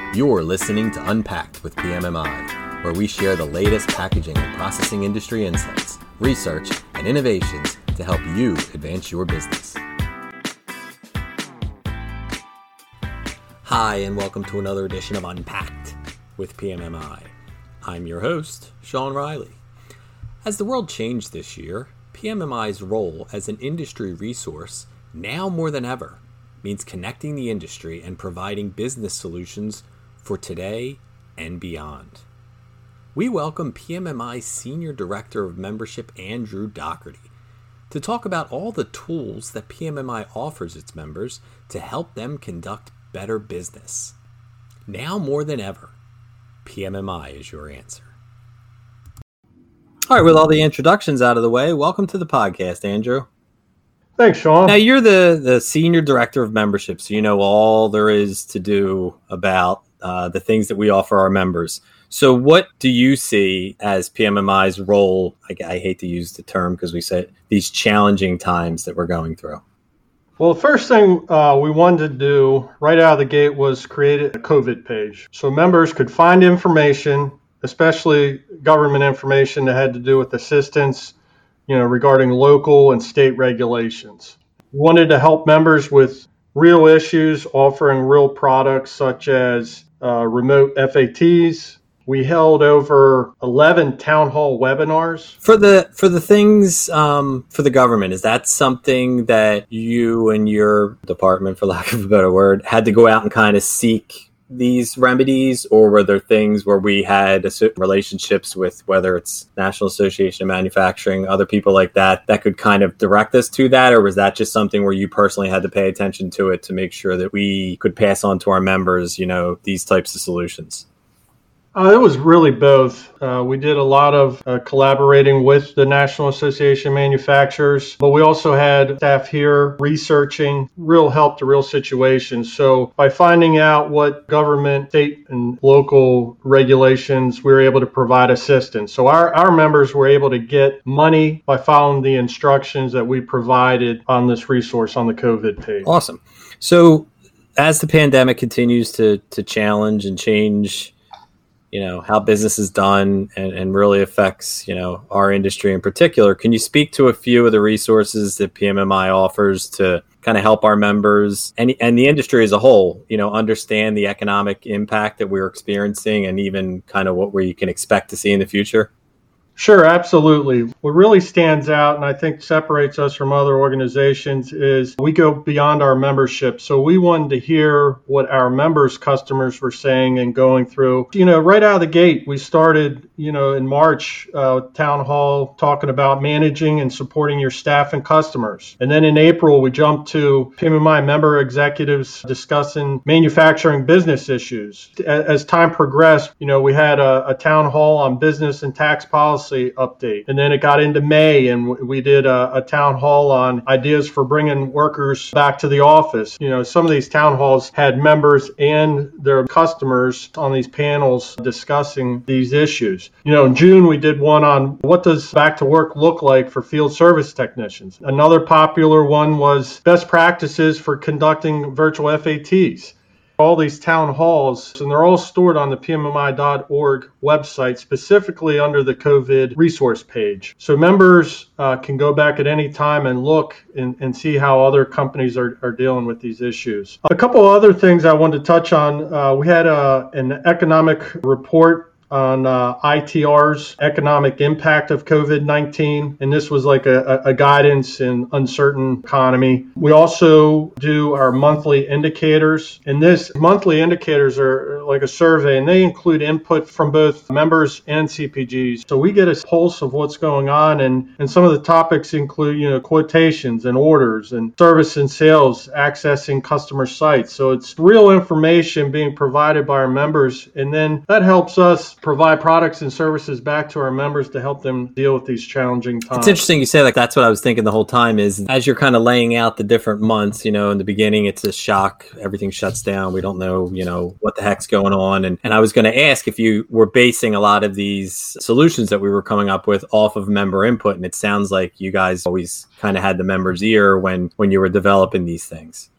You're listening to Unpacked with PMMI, where we share the latest packaging and processing industry insights, research, and innovations to help you advance your business. Hi, and welcome to another edition of Unpacked with PMMI. I'm your host, Sean Riley. As the world changed this year, PMMI's role as an industry resource, now more than ever, means connecting the industry and providing business solutions for today and beyond. We welcome PMMI Senior Director of Membership Andrew Doherty to talk about all the tools that PMMI offers its members to help them conduct better business. Now more than ever, PMMI is your answer. All right, with all the introductions out of the way, welcome to the podcast, Andrew. Thanks, Sean. Now, you're the Senior Director of Membership, so you know all there is to do about the things that we offer our members. So what do you see as PMMI's role? I hate to use the term because we said these challenging times that we're going through. Well, the first thing we wanted to do right out of the gate was create a COVID page so members could find information, especially government information that had to do with assistance, regarding local and state regulations. We wanted to help members with real issues, offering real products such as remote FATs. We held over 11 town hall webinars. For the things for the government, is that something that you and your department, for lack of a better word, had to go out and kind of seek these remedies, or were there things where we had relationships with, whether it's National Association of Manufacturing, other people like that could kind of direct us to that, or was that just something where you personally had to pay attention to it to make sure that we could pass on to our members, these types of solutions? It was really both. We did a lot of collaborating with the National Association of Manufacturers, but we also had staff here researching real help to real situations. So by finding out what government, state, and local regulations, we were able to provide assistance. So our members were able to get money by following the instructions that we provided on this resource on the COVID page. Awesome. So as the pandemic continues to challenge and change how business is done and really affects, our industry in particular. Can you speak to a few of the resources that PMMI offers to kind of help our members and the industry as a whole, understand the economic impact that we're experiencing and even kind of what we can expect to see in the future? Sure, absolutely. What really stands out and I think separates us from other organizations is we go beyond our membership. So we wanted to hear what our members' customers were saying and going through. Right out of the gate, we started, in March, town hall talking about managing and supporting your staff and customers. And then in April, we jumped to PMMI member executives discussing manufacturing business issues. As time progressed, we had a town hall on business and tax policy update. And then it got into May and we did a town hall on ideas for bringing workers back to the office. Some of these town halls had members and their customers on these panels discussing these issues. In June, we did one on what does back to work look like for field service technicians. Another popular one was best practices for conducting virtual FATs. All these town halls, and they're all stored on the PMMI.org website, specifically under the COVID resource page. So members can go back at any time and look and see how other companies are dealing with these issues. A couple other things I wanted to touch on. We had an economic report on ITR's economic impact of COVID-19. And this was like a guidance in uncertain economy. We also do our monthly indicators. And this monthly indicators are like a survey, and they include input from both members and CPGs. So we get a pulse of what's going on. And some of the topics include, quotations and orders and service and sales, accessing customer sites. So it's real information being provided by our members. And then that helps us provide products and services back to our members to help them deal with these challenging times. It's interesting you say that's what I was thinking the whole time is as you're kind of laying out the different months, in the beginning, it's a shock. Everything shuts down. We don't know, what the heck's going on. And I was going to ask if you were basing a lot of these solutions that we were coming up with off of member input. And it sounds like you guys always kind of had the member's ear when you were developing these things.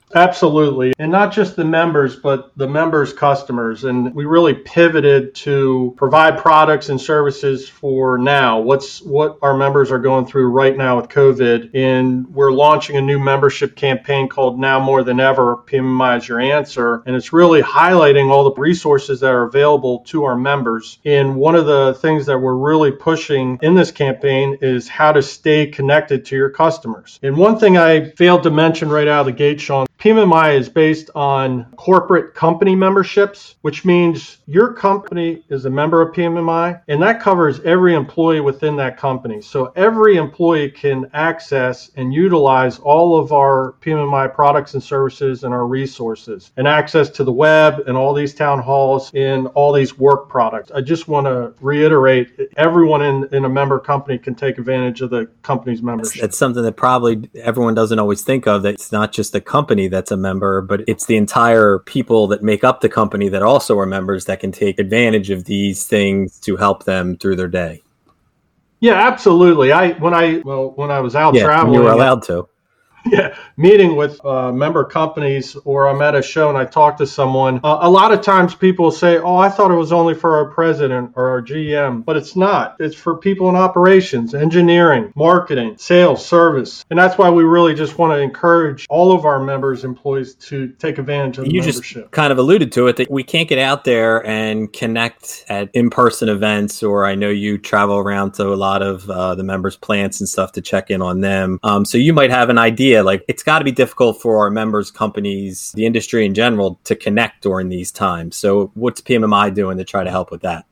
Absolutely. And not just the members, but the members' customers. And we really pivoted to provide products and services for now. What our members are going through right now with COVID. And we're launching a new membership campaign called Now More Than Ever, PMMI is Your Answer. And it's really highlighting all the resources that are available to our members. And one of the things that we're really pushing in this campaign is how to stay connected to your customers. And one thing I failed to mention right out of the gate, Sean, PMMI is based on corporate company memberships, which means your company is a member of PMMI, and that covers every employee within that company. So every employee can access and utilize all of our PMMI products and services and our resources, and access to the web and all these town halls and all these work products. I just want to reiterate, everyone in a member company can take advantage of the company's membership. It's something that probably everyone doesn't always think of, that it's not just the company that's a member, but it's the entire people that make up the company that also are members that can take advantage of these things to help them through their day. Yeah, absolutely. When I was out traveling, you were allowed to. Yeah, meeting with member companies, or I'm at a show and I talk to someone, a lot of times people say, oh, I thought it was only for our president or our GM, but it's not. It's for people in operations, engineering, marketing, sales, service. And that's why we really just want to encourage all of our members, employees to take advantage of the membership. You just kind of alluded to it, that we can't get out there and connect at in-person events, or I know you travel around to a lot of the members' plants and stuff to check in on them. So you might have an idea. Like, it's got to be difficult for our members, companies, the industry in general, to connect during these times. So what's PMMI doing to try to help with that?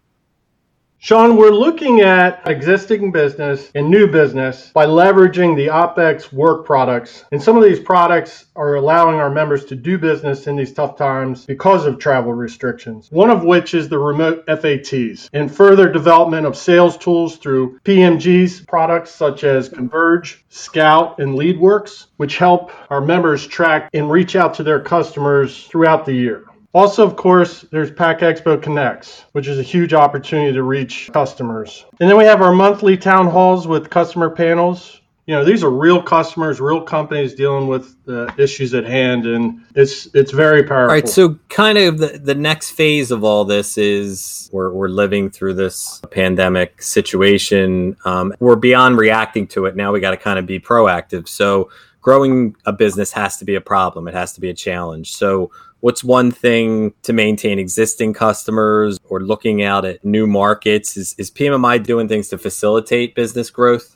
Sean, we're looking at existing business and new business by leveraging the OpEx work products. And some of these products are allowing our members to do business in these tough times because of travel restrictions. One of which is the remote FATs, and further development of sales tools through PMG's products such as Converge, Scout, and LeadWorks, which help our members track and reach out to their customers throughout the year. Also, of course, there's Pack Expo Connects, which is a huge opportunity to reach customers. And then we have our monthly town halls with customer panels. You know, these are real customers, real companies dealing with the issues at hand, and it's very powerful. All right, so kind of the next phase of all this is we're living through this pandemic situation. We're beyond reacting to it. Now we got to kind of be proactive. So growing a business has to be a problem. It has to be a challenge. So what's one thing to maintain existing customers or looking out at new markets? Is PMMI doing things to facilitate business growth?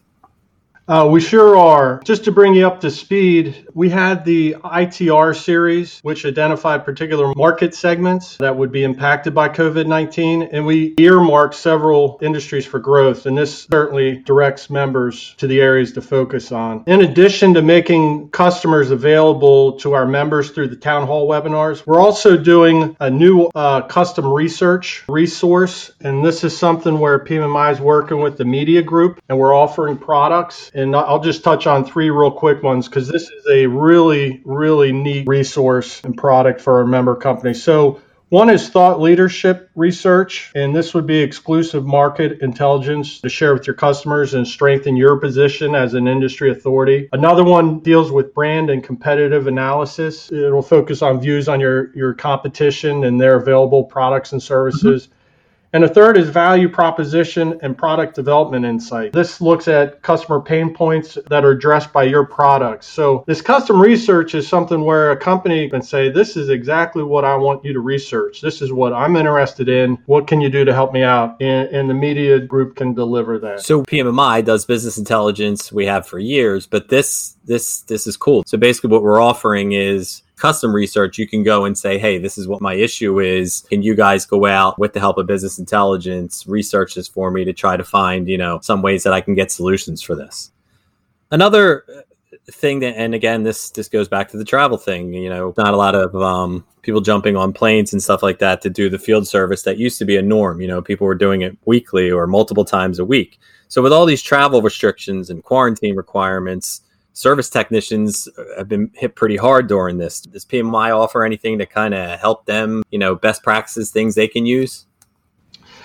We sure are. Just to bring you up to speed, we had the ITR series, which identified particular market segments that would be impacted by COVID-19, and we earmarked several industries for growth, and this certainly directs members to the areas to focus on. In addition to making customers available to our members through the town hall webinars, we're also doing a new custom research resource, and this is something where PMMI is working with the media group, and we're offering products. And I'll just touch on three real quick ones because this is a really, really neat resource and product for our member company. So one is thought leadership research, and this would be exclusive market intelligence to share with your customers and strengthen your position as an industry authority. Another one deals with brand and competitive analysis. It'll focus on views on your competition and their available products and services. And a third is value proposition and product development insight. This looks at customer pain points that are addressed by your products. So this custom research is something where a company can say, this is exactly what I want you to research. This is what I'm interested in. What can you do to help me out? And the media group can deliver that. So PMMI does business intelligence, we have for years, but this is cool. So basically what we're offering is custom research. You can go and say, hey, this is what my issue is. Can you guys go out with the help of business intelligence, research this for me to try to find, some ways that I can get solutions for this? Another thing that, and again, this goes back to the travel thing, not a lot of people jumping on planes and stuff like that to do the field service that used to be a norm. People were doing it weekly or multiple times a week. So with all these travel restrictions and quarantine requirements, service technicians have been hit pretty hard during this. Does PMMI offer anything to kind of help them, best practices, things they can use?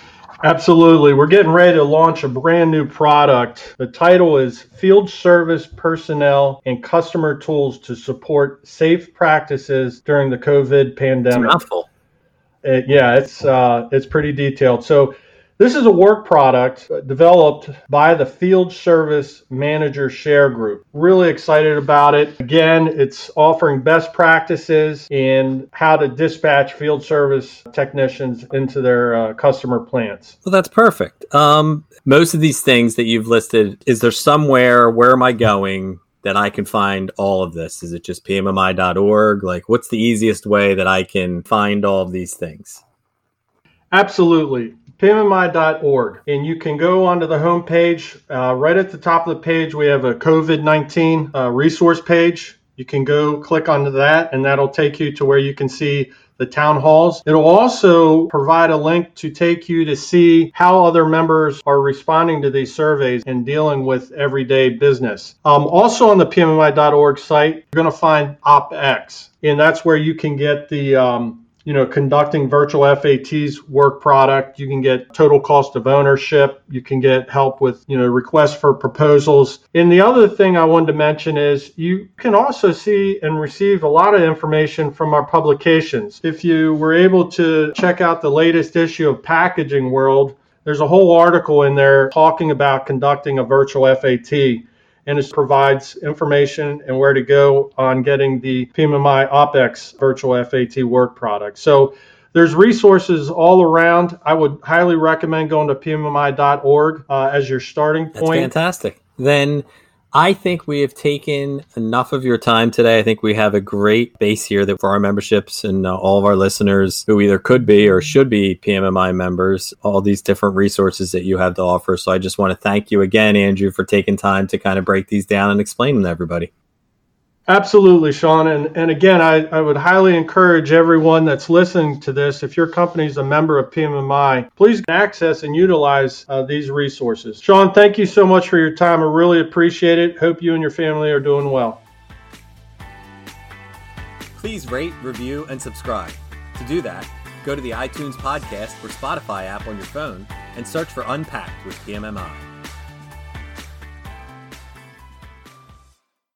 Absolutely. We're getting ready to launch a brand new product. The title is Field Service Personnel and Customer Tools to Support Safe Practices During the COVID It's a Pandemic. mouthful. It's pretty detailed. So this is a work product developed by the Field Service Manager Share Group. Really excited about it. Again, it's offering best practices in how to dispatch field service technicians into their customer plants. Well, that's perfect. Most of these things that you've listed, is there somewhere, where am I going, that I can find all of this? Is it just pmmi.org? Like, what's the easiest way that I can find all of these things? Absolutely. PMMI.org. And you can go onto the homepage. Right at the top of the page, we have a COVID-19 resource page. You can go click onto that, and that'll take you to where you can see the town halls. It'll also provide a link to take you to see how other members are responding to these surveys and dealing with everyday business. Also on the PMMI.org site, you're going to find OpX, and that's where you can get the conducting virtual FATs work product. You can get total cost of ownership. You can get help with, requests for proposals. And the other thing I wanted to mention is you can also see and receive a lot of information from our publications. If you were able to check out the latest issue of Packaging World, there's a whole article in there talking about conducting a virtual FAT. And it provides information and where to go on getting the PMMI OpX virtual FAT work product. So there's resources all around. I would highly recommend going to pmmi.org as your starting point. That's fantastic. Then I think we have taken enough of your time today. I think we have a great base here that for our memberships and all of our listeners who either could be or should be PMMI members, all these different resources that you have to offer. So I just want to thank you again, Andrew, for taking time to kind of break these down and explain them to everybody. Absolutely, Sean. And again, I would highly encourage everyone that's listening to this, if your company is a member of PMMI, please access and utilize these resources. Sean, thank you so much for your time. I really appreciate it. Hope you and your family are doing well. Please rate, review, and subscribe. To do that, go to the iTunes podcast or Spotify app on your phone and search for Unpacked with PMMI.